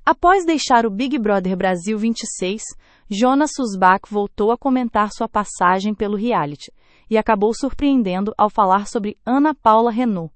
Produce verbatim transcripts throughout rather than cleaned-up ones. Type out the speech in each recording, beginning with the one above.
Após deixar o Big Brother Brasil vinte e seis, Jonas Sussbach voltou a comentar sua passagem pelo reality e acabou surpreendendo ao falar sobre Ana Paula Renault.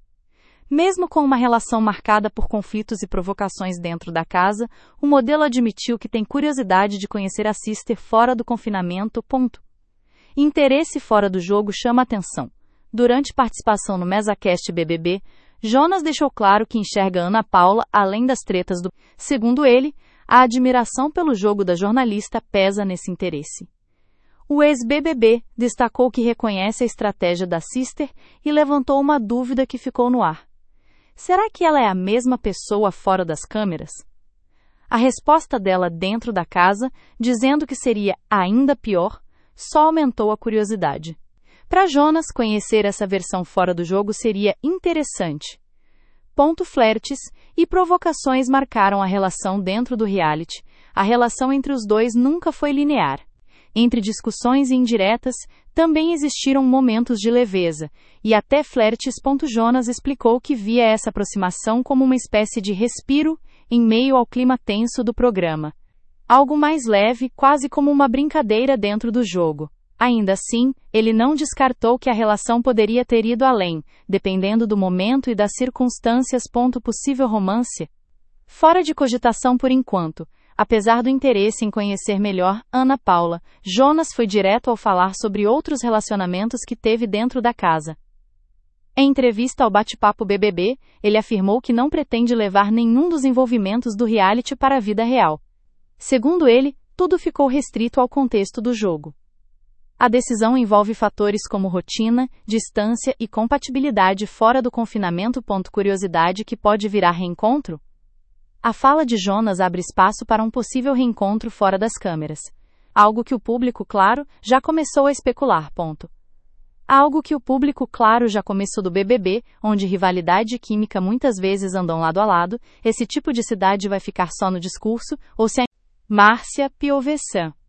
Mesmo com uma relação marcada por conflitos e provocações dentro da casa, o modelo admitiu que tem curiosidade de conhecer a sister fora do confinamento. Ponto. Interesse fora do jogo chama atenção. Durante participação no MesaCast B B B, Jonas deixou claro que enxerga Ana Paula além das tretas do... Segundo ele, a admiração pelo jogo da jornalista pesa nesse interesse. O ex-B B B destacou que reconhece a estratégia da sister e levantou uma dúvida que ficou no ar. Será que ela é a mesma pessoa fora das câmeras? A resposta dela dentro da casa, dizendo que seria ainda pior, só aumentou a curiosidade. Para Jonas, conhecer essa versão fora do jogo seria interessante. Ponto. Flertes e provocações marcaram a relação dentro do reality. A relação entre os dois nunca foi linear. Entre discussões e indiretas, também existiram momentos de leveza, e até flertes. Jonas explicou que via essa aproximação como uma espécie de respiro em meio ao clima tenso do programa. Algo mais leve, quase como uma brincadeira dentro do jogo. Ainda assim, ele não descartou que a relação poderia ter ido além, dependendo do momento e das circunstâncias. Possível romance? Fora de cogitação por enquanto. Apesar do interesse em conhecer melhor Ana Paula, Jonas foi direto ao falar sobre outros relacionamentos que teve dentro da casa. Em entrevista ao Bate-Papo B B B, ele afirmou que não pretende levar nenhum dos envolvimentos do reality para a vida real. Segundo ele, tudo ficou restrito ao contexto do jogo. A decisão envolve fatores como rotina, distância e compatibilidade fora do confinamento. Curiosidade que pode virar reencontro? A fala de Jonas abre espaço para um possível reencontro fora das câmeras. Algo que o público, claro, já começou a especular. Ponto. Algo que o público, claro, já começou do B B B, onde rivalidade e química muitas vezes andam lado a lado. Esse tipo de cidade vai ficar só no discurso, ou se a... Márcia Piovesan